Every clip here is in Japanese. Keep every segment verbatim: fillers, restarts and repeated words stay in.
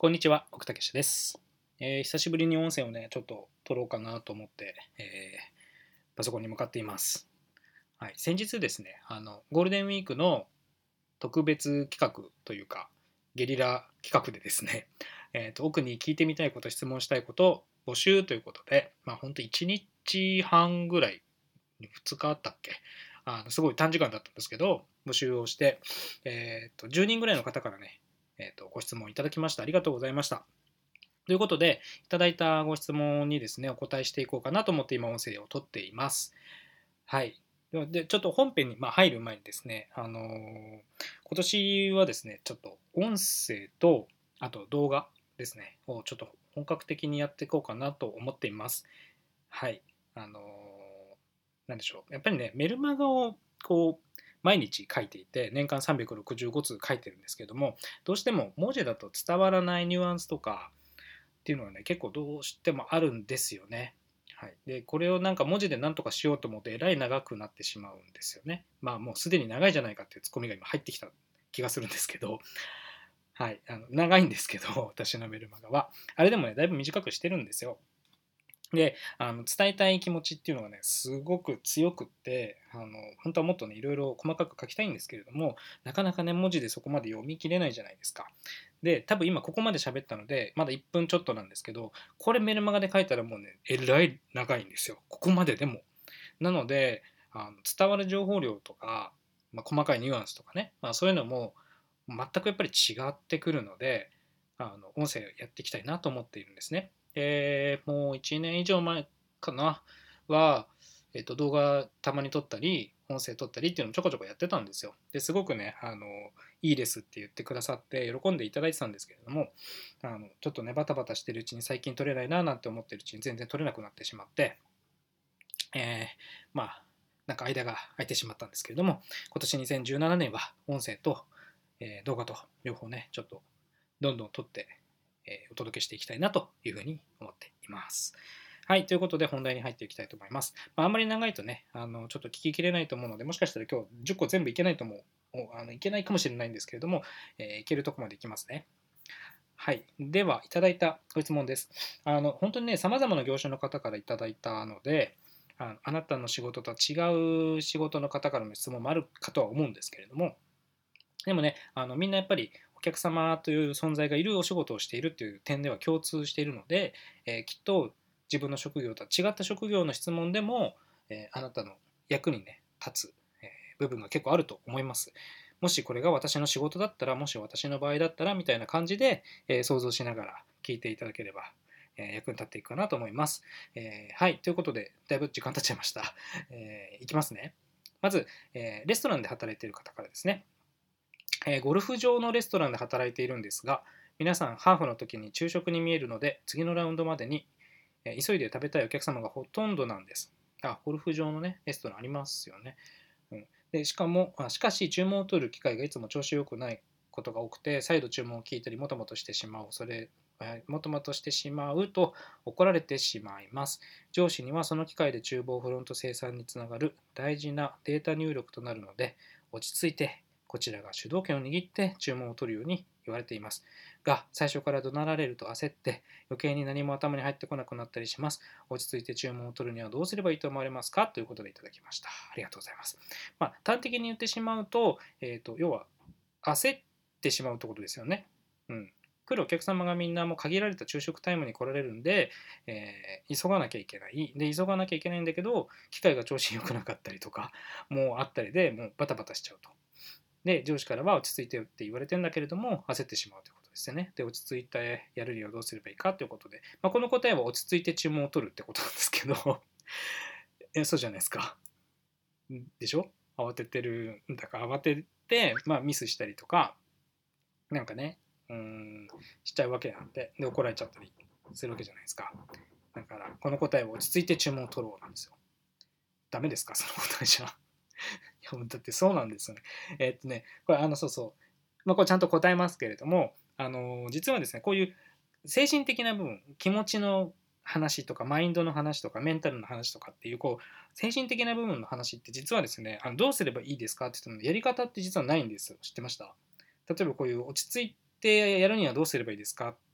こんにちは、奥武史です、えー久しぶりに音声をね、ちょっと撮ろうかなと思って、えーパソコンに向かっています。はい、先日ですね、あのゴールデンウィークの特別企画というか、ゲリラ企画でですね、えーと奥に聞いてみたいこと、質問したいこと、募集ということで、まあ、本当いちにちはんぐらい、ふつかあったっけ、あのすごい短時間だったんですけど、募集をして、えーとじゅうにんぐらいの方からね、えーとご質問いただきました。ありがとうございました。ということで、いただいたご質問にですね、お答えしていこうかなと思って今、音声を取っています。はい。で、ちょっと本編に、まあ、入る前にですね、あのー今年はですね、ちょっと音声と、あと動画ですね、をちょっと本格的にやっていこうかなと思っています。はい。あのーなんでしょう。やっぱりね、メルマガをこう、毎日書いていて、年間さんびゃくろくじゅうごつ書いてるんですけども、どうしても文字だと伝わらないニュアンスとか、っていうのはね、結構どうしてもあるんですよね。はい、でこれをなんか文字で何とかしようと思うとえらい長くなってしまうんですよね。まあもうすでに長いじゃないかっていうツッコミが今入ってきた気がするんですけど、はい、あの長いんですけど、私のメルマガは。あれでもね、だいぶ短くしてるんですよ。で、あの伝えたい気持ちっていうのがね、すごく強くって、あの本当はもっとね、いろいろ細かく書きたいんですけれども、なかなかね、文字でそこまで読み切れないじゃないですか。で、多分今ここまで喋ったので、まだいっぷんちょっとなんですけど、これメルマガで書いたらもうね、えらい長いんですよ。ここまででも。なので、あの伝わる情報量とか、まあ、細かいニュアンスとかね、まあ、そういうのも全くやっぱり違ってくるので、あの音声やっていきたいなと思っているんですね。で、もういちねん以上前かなは、えっと、動画たまに撮ったり、音声撮ったりっていうのをちょこちょこやってたんですよ。ですごくね、あのいいですって言ってくださって喜んでいただいてたんですけれども、あのちょっとねバタバタしてるうちに最近撮れないななんて思ってるうちに全然撮れなくなってしまって、えー、まあなんか間が空いてしまったんですけれども、今年にせんじゅうななねんは音声と、えー動画と両方ねちょっとどんどん撮って、えーお届けしていきたいなというふうに思っています。はい、ということで本題に入っていきたいと思います。まあ、あんまり長いとね、あのちょっと聞ききれないと思うので、もしかしたら今日じゅっこ全部いけないと思う、あのいけないかもしれないんですけれども、えーいけるとこまでいきますね。はい。では、いただいたご質問です。あの本当にね、さまざまな業種の方からいただいたので、あのあなたの仕事とは違う仕事の方からの質問もあるかとは思うんですけれども、でもね、あのみんなやっぱりお客様という存在がいるお仕事をしているという点では共通しているので、えーきっと自分の職業とは違った職業の質問でも、えーあなたの役にね、立つ、えー部分が結構あると思います。もしこれが私の仕事だったら、もし私の場合だったらみたいな感じで、えー想像しながら聞いていただければ、えー役に立っていくかなと思います。えーはい、ということで、だいぶ時間経っちゃいました。えーいきますね。まず、えーレストランで働いている方からですね。えーゴルフ場のレストランで働いているんですが、皆さんハーフの時に昼食に見えるので、次のラウンドまでに、えー急いで食べたいお客様がほとんどなんです。あ、ゴルフ場のね、レストランありますよね。うん、でしかもあ、しかし注文を取る機会がいつも調子良くないことが多くて、再度注文を聞いたり、もともとしてしまう、それ、もともとしてしまうと怒られてしまいます。上司にはその機会で厨房フロント生産につながる大事なデータ入力となるので、落ち着いてこちらが主導権を握って注文を取るように言われています。が、最初から怒鳴られると焦って余計に何も頭に入ってこなくなったりします。落ち着いて注文を取るにはどうすればいいと思われますかということでいただきました。ありがとうございます。まあ、端的に言ってしまうと、えーと、要は焦ってしまうということですよね。うん。来るお客様がみんなもう限られた昼食タイムに来られるんで、えー急がなきゃいけない。で、急がなきゃいけないんだけど、機械が調子良くなかったりとか、もうあったりで、もうバタバタしちゃうと。で、上司からは落ち着いてよって言われてんだけれども、焦ってしまうということですよね。で、落ち着いてやるにはどうすればいいかということで、まあ、この答えは落ち着いて注文を取るってことなんですけど、えそうじゃないですか。でしょ、慌ててるんだから慌てて、まあ、ミスしたりとか、なんかね、うーん、しちゃうわけなんで、で、怒られちゃったりするわけじゃないですか。だから、この答えは落ち着いて注文を取ろうなんですよ。ダメですか、その答えじゃ。いや、だってそうなんですよね。えーっとね、これ、あの、そうそう。まあ、これちゃんと答えますけれども、あの、実はですね、こういう精神的な部分、気持ちの話とか、マインドの話とか、メンタルの話とかっていう、こう、精神的な部分の話って実はですね、あのどうすればいいですかって言っても、やり方って実はないんですよ。知ってました？例えばこういう落ち着いてやるにはどうすればいいですかっ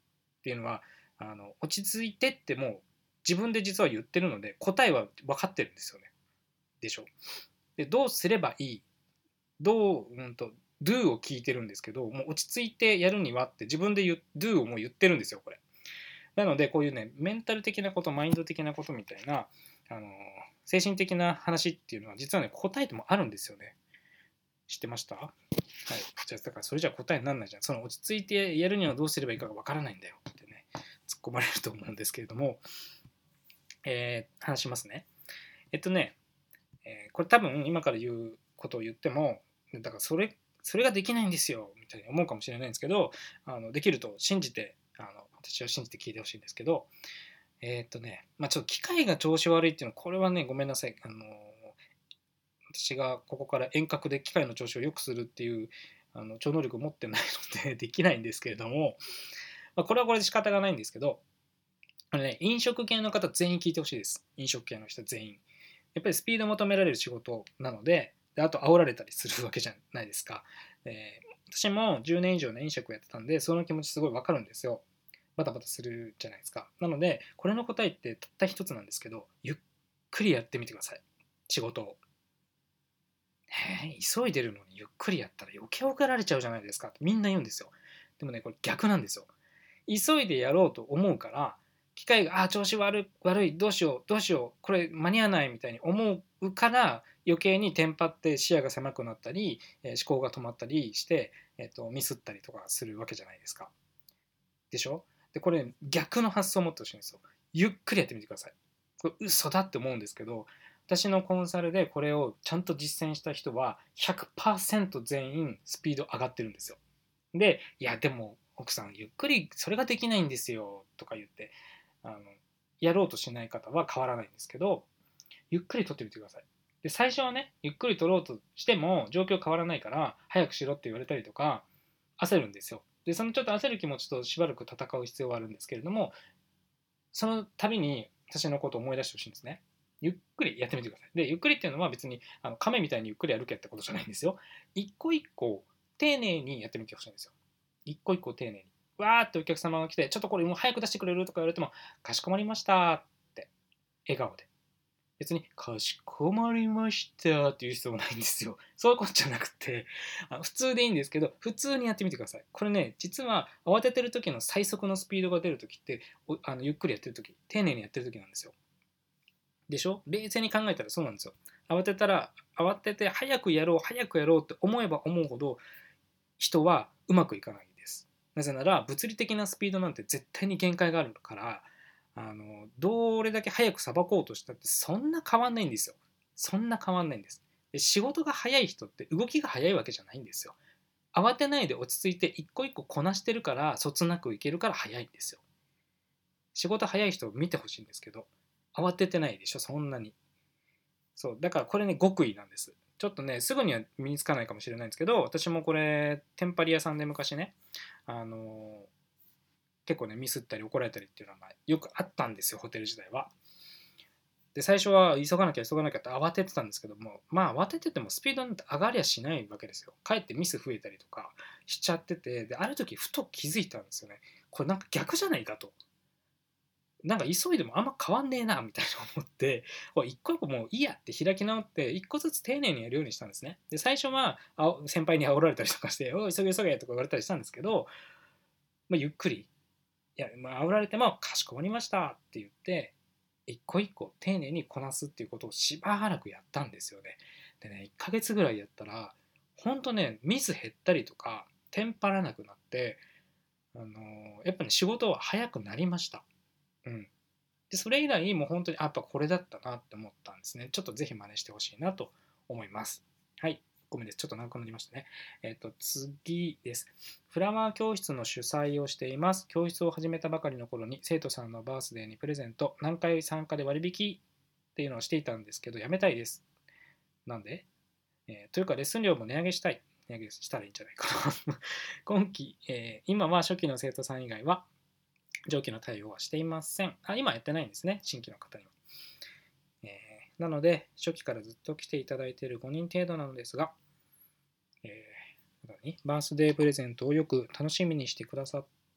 っていうのはあの落ち着いてってもう自分で実は言ってるので答えは分かってるんですよね。でしょ。でどうすればいいどう、うんと、do を聞いてるんですけど、もう落ち着いてやるにはって自分で言う do をもう言ってるんですよ、これ。なので、こういうね、メンタル的なこと、マインド的なことみたいな、あの精神的な話っていうのは、実はね、答えてもあるんですよね。知ってました？はい。じゃあ、だからそれじゃ答えにならないじゃん。その落ち着いてやるにはどうすればいいかがわからないんだよってね、突っ込まれると思うんですけれども、えー、話しますね。えっとね、えーこれ多分今から言うことを言っても、だからそれそれができないんですよみたいに思うかもしれないんですけど、あのできると信じてあの私は信じて聞いてほしいんですけど、えーっとねまあちょっと機械が調子悪いっていうのはこれはねごめんなさい、あの私がここから遠隔で機械の調子を良くするっていうあの超能力を持ってないのでできないんですけれども、まあ、これはこれで仕方がないんですけど、あのね、飲食系の方全員聞いてほしいです。飲食系の人全員やっぱりスピードを求められる仕事なので、であと煽られたりするわけじゃないですか。えー私もじゅうねん以上ね飲食やってたんで、その気持ちすごいわかるんですよ。バタバタするじゃないですか。なので、これの答えってたった一つなんですけど、ゆっくりやってみてください。仕事を。えー、急いでるのにゆっくりやったら余計怒られちゃうじゃないですかってみんな言うんですよ。でもね、これ逆なんですよ。急いでやろうと思うから、機械が、あ、調子悪い、悪い、どうしよう、どうしよう、これ間に合わないみたいに思うから余計にテンパって視野が狭くなったり、えー思考が止まったりして、えーと、ミスったりとかするわけじゃないですか。でしょ。で、これ逆の発想を持ってほしいんですよ。ゆっくりやってみてください。これ嘘だって思うんですけど、私のコンサルでこれをちゃんと実践した人はひゃくパーセント全員スピード上がってるんですよ。で、いや、でも、奥さん、ゆっくり、それができないんですよ、とか言って、あの、やろうとしない方は変わらないんですけど、ゆっくり取ってみてください。で、最初はね、ゆっくり取ろうとしても、状況変わらないから、早くしろって言われたりとか、焦るんですよ。で、そのちょっと焦る気持ちとしばらく戦う必要はあるんですけれども、その度に私のことを思い出してほしいんですね。ゆっくりやってみてください。で、ゆっくりっていうのは別にあの亀みたいにゆっくり歩けってことじゃないんですよ。一個一個丁寧にやってみてほしいんですよ。一個一個丁寧に。わーってお客様が来て、ちょっとこれもう早く出してくれるとか言われても、かしこまりましたって笑顔で。別に、かしこまりましたっていう必要もないんですよ。そういうことじゃなくて、あ普通でいいんですけど、普通にやってみてください。これね、実は慌ててる時の最速のスピードが出る時って、あのゆっくりやってる時、丁寧にやってる時なんですよ。でしょ。冷静に考えたらそうなんですよ。慌てたら、慌てて早くやろう、早くやろうって思えば思うほど、人はうまくいかないです。なぜなら物理的なスピードなんて絶対に限界があるから、あのどれだけ早くさばこうとしたってそんな変わんないんですよ。そんな変わんないんです。で仕事が早い人って動きが早いわけじゃないんですよ。慌てないで落ち着いて一個一個こなしてるからそつなくいけるから早いんですよ。仕事早い人を見てほしいんですけど、慌ててないでしょそんなに。そうだからこれね極意なんです。ちょっとねすぐには身につかないかもしれないんですけど、私もこれテンパリ屋さんで昔ね、あの結構ねミスったり怒られたりっていうのがよくあったんですよ、ホテル時代は。で最初は急がなきゃ急がなきゃって慌ててたんですけども、まあ慌てててもスピードなんて上がりゃしないわけですよ。かえってミス増えたりとかしちゃってて、である時ふと気づいたんですよね。これなんか逆じゃないかと。なんか急いでもあんま変わんねえなみたいな思って、一個一個もういいやって開き直って一個ずつ丁寧にやるようにしたんですね。で最初はあ先輩に煽られたりとかして「おい急げ急げ」とか言われたりしたんですけど、まあ、ゆっくり、いや、まあ、煽られても「かしこまりました」って言って一個一個丁寧にこなすっていうことをしばらくやったんですよね。でねいっかげつぐらいやったらほんとねミス減ったりとかテンパらなくなって、あのーやっぱね仕事は早くなりました。うん。で、それ以来、もう本当に、あ、やっぱこれだったなって思ったんですね。ちょっとぜひ真似してほしいなと思います。はい。ごめんです。ちょっと長くなりましたね。えっと、次です。フラワー教室の主催をしています。教室を始めたばかりの頃に、生徒さんのバースデーにプレゼント、何回参加で割引っていうのをしていたんですけど、やめたいです。なんで、えーというか、レッスン料も値上げしたい。値上げしたらいいんじゃないかな。今期、えー今は初期の生徒さん以外は、上記の対応はしていません。あ、今やってないんですね、新規の方には。えーなので、初期からずっと来ていただいているごにん程度なのですが、えーバースデープレゼントをよく楽しみにしてくださっ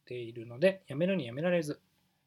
ているので、やめるにやめられず、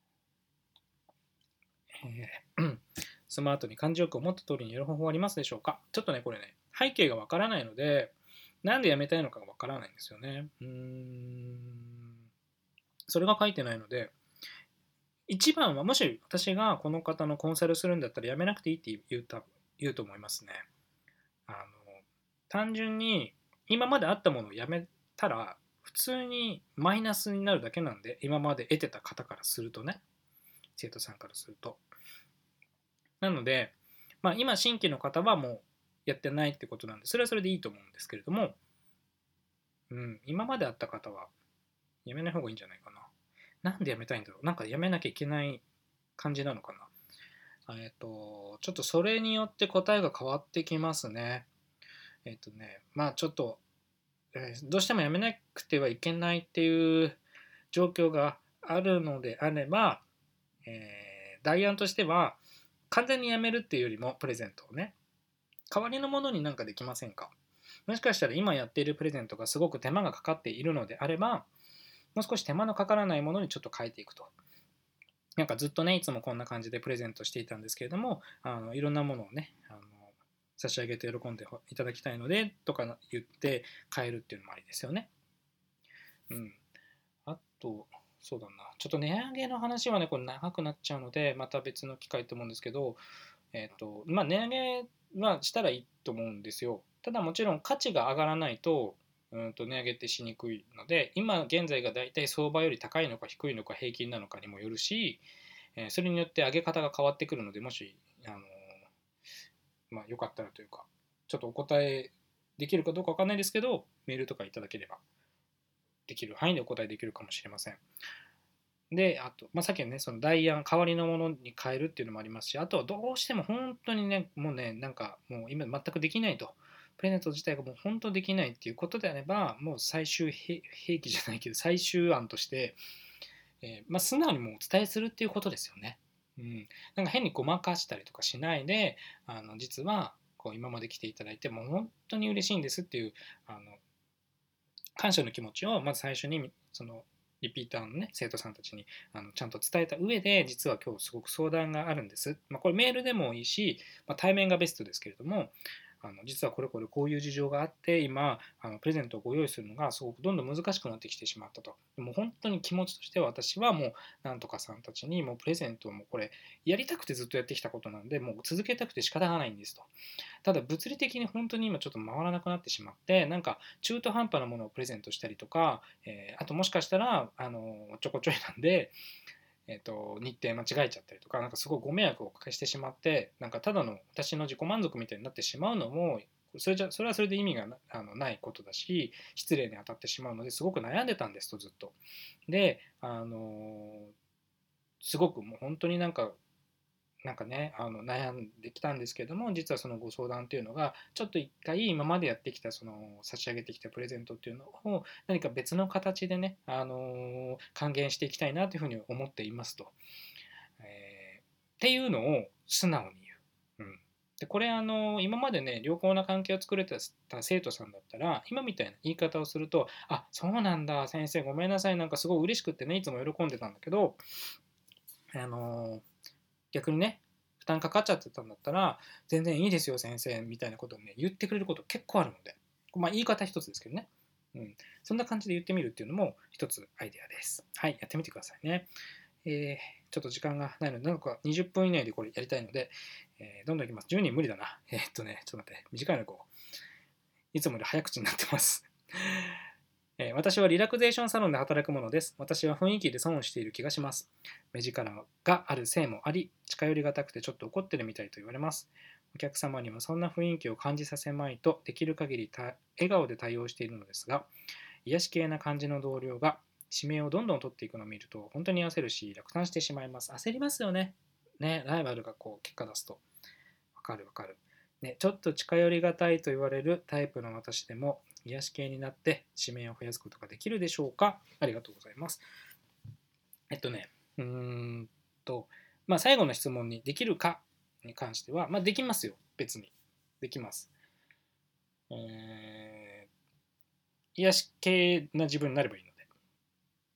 えースマートに感じよく思った通りにやる方法はありますでしょうか。ちょっとね、これね、背景がわからないので、なんでやめたいのかがわからないんですよね。うーん。それが書いてないので、一番は、もし私がこの方のコンサルするんだったらやめなくていいって言うた言うと思いますね。あの、単純に今まであったものをやめたら、普通にマイナスになるだけなんで、今まで得てた方からするとね、生徒さんからすると。なので、まあ、今新規の方はもうやってないってことなんで、それはそれでいいと思うんですけれども、うん、今まであった方はやめない方がいいんじゃないかな。なんでやめたいんだろう。なんかやめなきゃいけない感じなのかな。えっと、ちょっとそれによって答えが変わってきますね。えっとね、まあちょっと、えーどうしてもやめなくてはいけないっていう状況があるのであれば、えー代案としては、完全にやめるっていうよりもプレゼントをね、代わりのものになんかできませんか。もしかしたら今やっているプレゼントがすごく手間がかかっているのであれば、もう少し手間のかからないものにちょっと変えていくと。なんかずっとね、いつもこんな感じでプレゼントしていたんですけれども、あのいろんなものをね、あの差し上げて喜んでいただきたいのでとか言って変えるっていうのもありですよね。うん。あと、そうだな。ちょっと値上げの話はね、これ長くなっちゃうので、また別の機会と思うんですけど、えっと、まあ、値上げはしたらいいと思うんですよ。ただもちろん価値が上がらないと、うんと値上げってしにくいので、今現在がだいたい相場より高いのか低いのか平均なのかにもよるし、えーそれによって上げ方が変わってくるので、もし、あのーまあ、よかったらというか、ちょっとお答えできるかどうかわかんないですけど、メールとかいただければ、できる範囲でお答えできるかもしれません。で、あと、まあ、さっきのね、その代案、代わりのものに変えるっていうのもありますし、あとはどうしても本当にね、もうね、なんかもう今全くできないと、プレゼント自体がもう本当できないっていうことであれば、もう最終兵器じゃないけど、最終案として、えーまあ、素直にもうお伝えするっていうことですよね。うん、なんか変にごまかしたりとかしないで、あの実はこう今まで来ていただいて、もう本当に嬉しいんですっていう、あの感謝の気持ちをまず最初にそのリピーターの、ね、生徒さんたちにあのちゃんと伝えた上で、実は今日すごく相談があるんです、まあ、これメールでもいいし、まあ、対面がベストですけれども、あの実はこれこれこういう事情があって今あのプレゼントをご用意するのがすごくどんどん難しくなってきてしまったと。でも本当に気持ちとしては、私はもうなんとかさんたちにもうプレゼントをもうこれやりたくてずっとやってきたことなんで、もう続けたくて仕方がないんですと。ただ物理的に本当に今ちょっと回らなくなってしまって、なんか中途半端なものをプレゼントしたりとか、えーあともしかしたらあのちょこちょいなんで、えー、と日程間違えちゃったりとか、なんかすごいご迷惑をおかけしてしまって、なんかただの私の自己満足みたいになってしまうのも、それじゃそれはそれで意味がなあのないことだし、失礼に当たってしまうのですごく悩んでたんですと、ずっと。で、あのすごくもう本当になんかなんかね、あの悩んできたんですけども、実はそのご相談っていうのが、ちょっと一回今までやってきたその差し上げてきたプレゼントっていうのを何か別の形でね、あの還元していきたいなというふうに思っていますと。えーっていうのを素直に言う。うん、でこれあの今までね、良好な関係を作れた生徒さんだったら、今みたいな言い方をすると、あ、そうなんだ、先生ごめんなさい、なんかすごい嬉しくってね、いつも喜んでたんだけど、あの逆にね、負担かかっちゃってたんだったら、全然いいですよ、先生、みたいなことをね、言ってくれること結構あるので、まあ、言い方一つですけどね。うん。そんな感じで言ってみるっていうのも一つアイデアです。はい、やってみてくださいね。えー、ちょっと時間がないので、なんかにじゅっぷん以内でこれやりたいので、えーどんどんいきます。じゅうにん無理だな。えーっとね、ちょっと待って、短いのこう。いつもより早口になってます。えー私はリラクゼーションサロンで働くものです。私は雰囲気で損をしている気がします。目力があるせいもあり、近寄りがたくてちょっと怒ってるみたいと言われます。お客様にはそんな雰囲気を感じさせまいと、できる限り笑顔で対応しているのですが、癒し系な感じの同僚が指名をどんどん取っていくのを見ると、本当に焦るし、落胆してしまいます。焦りますよね。ね、ライバルがこう結果出すと。わかるわかる。ね、ちょっと近寄りがたいと言われるタイプの私でも、癒し系になって指名を増やすことができるでしょうか。ありがとうございます。えっとね、うーんと、まあ、最後の質問にできるかに関しては、まあ、できますよ、別に。できます。えー、癒し系な自分になればいいので。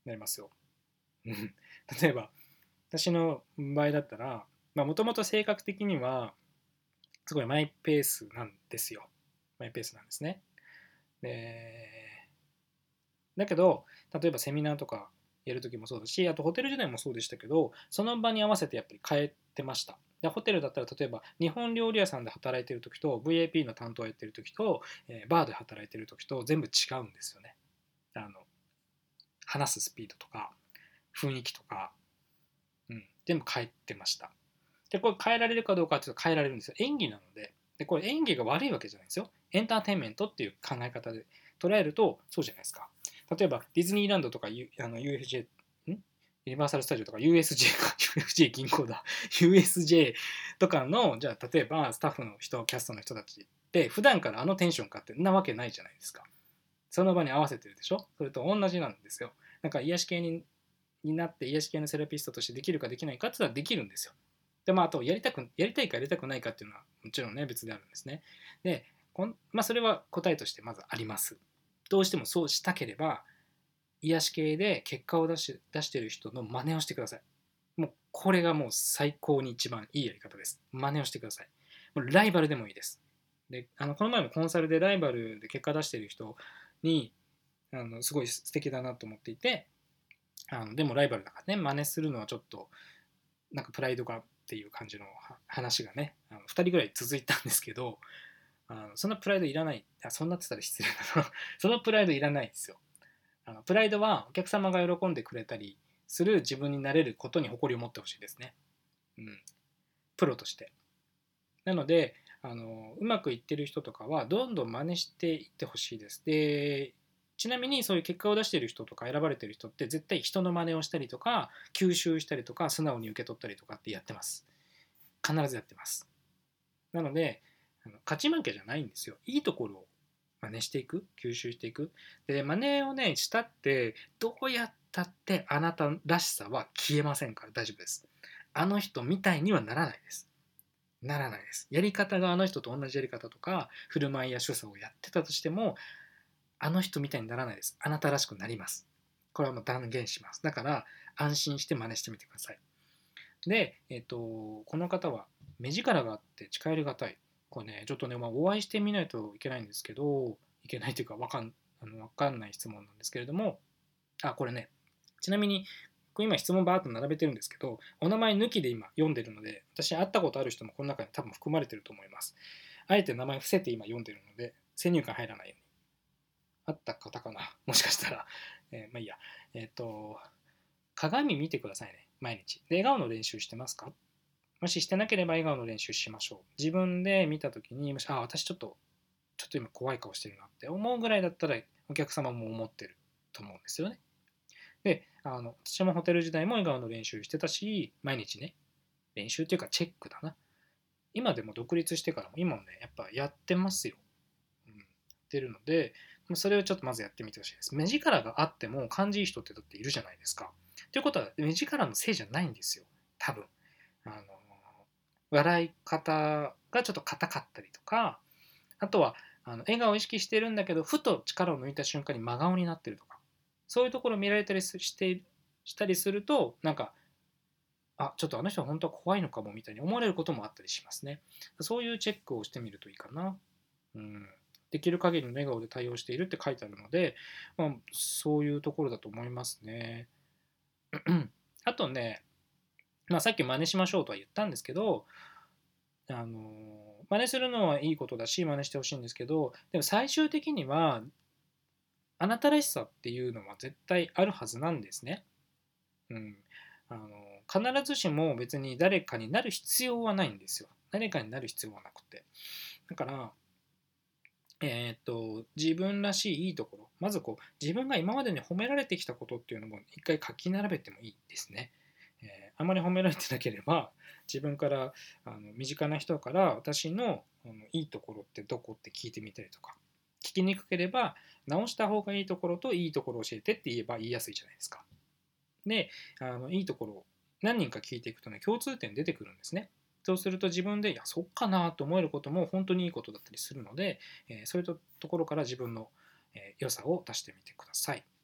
なりますよ。例えば私の場合だったらもともと性格的にはすごいマイペースなんですよ。マイペースなんですね。でだけど例えばセミナーとかやるときもそうだし、あとホテル時代もそうでしたけど、その場に合わせてやっぱり変えてました。でホテルだったら例えば日本料理屋さんで働いてる時と ブイアイピー の担当をやってる時と、えーバーで働いてる時と全部違うんですよね。あの話すスピードとか雰囲気とか、うん、全部変えてました。でこれ変えられるかどうかっていうと変えられるんですよ。演技なので。でこれ演技が悪いわけじゃないんですよ。エンターテインメントっていう考え方で捉えるとそうじゃないですか。例えばディズニーランドとか、U、あの ユーエフジェー んユニバーサル・スタジオとか ユーエスジェー か ユーエフジェー 銀行だ ユーエスジェー とかのじゃあ例えばスタッフの人キャストの人たちって普段からあのテンションかってんなわけないじゃないですか。その場に合わせてるでしょ。それと同じなんですよ。なんか癒し系にになって癒し系のセラピストとしてできるかできないかっていうのはできるんですよ。でまあ、あとやりたくやりたいかやりたくないかっていうのはもちろんね別であるんですね。でこん、まあ、それは答えとしてまずあります。どうしてもそうしたければ癒し系で結果を出し出している人の真似をしてください。もうこれがもう最高に一番いいやり方です。真似をしてください。もうライバルでもいいです。であのこの前もコンサルでライバルで結果出している人にあのすごい素敵だなと思っていて、あのでもライバルだからね真似するのはちょっとなんかプライドがっていう感じの話がねあのふたりぐらい続いたんですけど、あのそんなプライドいらない、あそんなって言ったら失礼だなそのプライドいらないですよ。あのプライドはお客様が喜んでくれたりする自分になれることに誇りを持ってほしいですね、うん、プロとして。なのであのうまくいってる人とかはどんどん真似していってほしいです。でちなみにそういう結果を出している人とか選ばれている人って絶対人の真似をしたりとか吸収したりとか素直に受け取ったりとかってやってます。必ずやってます。なのであの勝ち負けじゃないんですよ。いいところを真似していく、吸収していく。で真似をねしたってどうやったってあなたらしさは消えませんから大丈夫です。あの人みたいにはならないです。ならないです。やり方があの人と同じやり方とか振る舞いや所作をやってたとしてもあの人みたいにならないです。あなたらしくなります。これはもう断言します。だから安心して真似してみてください。で、えっと、この方は目力があって近寄りがたい。これね、ちょっとね、まあ、お会いしてみないといけないんですけど、いけないというかわかん、あのわかんない質問なんですけれども、あ、これね、ちなみに、これ今質問バーッと並べてるんですけど、お名前抜きで今読んでるので、私会ったことある人もこの中に多分含まれてると思います。あえて名前伏せて今読んでるので、先入観入らないように。あった方かなもしかしたら。えーまあいいや。えっ、と、鏡見てくださいね。毎日。で、笑顔の練習してますか？もししてなければ笑顔の練習しましょう。自分で見たときに、もし、あ、私ちょっと、ちょっと今怖い顔してるなって思うぐらいだったら、お客様も思ってると思うんですよね。で、あの、私もホテル時代も笑顔の練習してたし、毎日ね、練習っていうかチェックだな。今でも独立してからも、今もね、やっぱやってますよ。うん、やってるので、それをちょっとまずやってみてほしいです。目力があっても感じいい人ってだっているじゃないですか。ということは目力のせいじゃないんですよ。多分。あの笑い方がちょっと硬かったりとか、あとはあの笑顔を意識してるんだけどふと力を抜いた瞬間に真顔になってるとか、そういうところを見られたりしてしたりするとなんか、あちょっとあの人は本当は怖いのかもみたいに思われることもあったりしますね。そういうチェックをしてみるといいかな。うん、できる限りの笑顔で対応しているって書いてあるので、まあ、そういうところだと思いますね。あとね、まあ、さっき真似しましょうとは言ったんですけど、あの真似するのはいいことだし真似してほしいんですけど、でも最終的にはあなたらしさっていうのは絶対あるはずなんですね。うん、あの必ずしも別に誰かになる必要はないんですよ。誰かになる必要はなくて。だからえー、と自分らしいいいところ、まずこう自分が今までに褒められてきたことっていうのも一回書き並べてもいいですね。えーあまり褒められてなければ自分からあの身近な人から私のあのいいところってどこって聞いてみたりとか、聞きにくければ直した方がいいところといいところを教えてって言えば言いやすいじゃないですか。であのいいところを何人か聞いていくとね共通点出てくるんですね。そうすると自分でいやそっかなと思えることも本当にいいことだったりするので、えーそういうところから自分の、えー良さを出してみてください。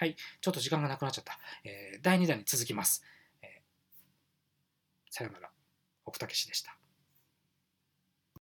はい、ちょっと時間がなくなっちゃった。えーだいにだんに続きます。えーさようなら。奥武史でした。